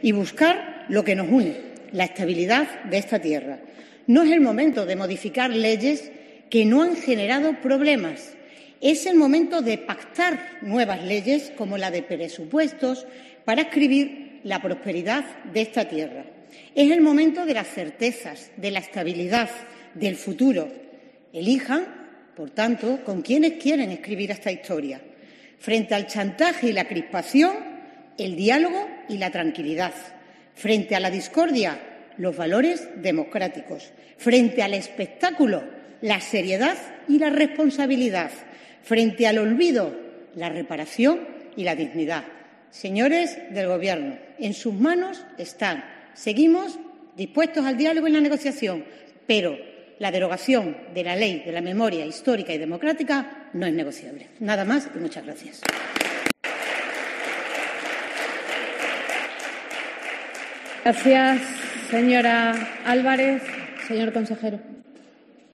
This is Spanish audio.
y buscar lo que nos une, la estabilidad de esta tierra. No es el momento de modificar leyes que no han generado problemas. Es el momento de pactar nuevas leyes, como la de presupuestos, para escribir la prosperidad de esta tierra. Es el momento de las certezas, de la estabilidad, del futuro. Elijan, por tanto, con quiénes quieren escribir esta historia. Frente al chantaje y la crispación, el diálogo y la tranquilidad. Frente a la discordia, los valores democráticos. Frente al espectáculo, la seriedad y la responsabilidad. Frente al olvido, la reparación y la dignidad. Señores del Gobierno, en sus manos están. Seguimos dispuestos al diálogo y la negociación, pero la derogación de la Ley de la Memoria Histórica y Democrática no es negociable. Nada más y muchas gracias. Gracias, señora Álvarez. Señor consejero.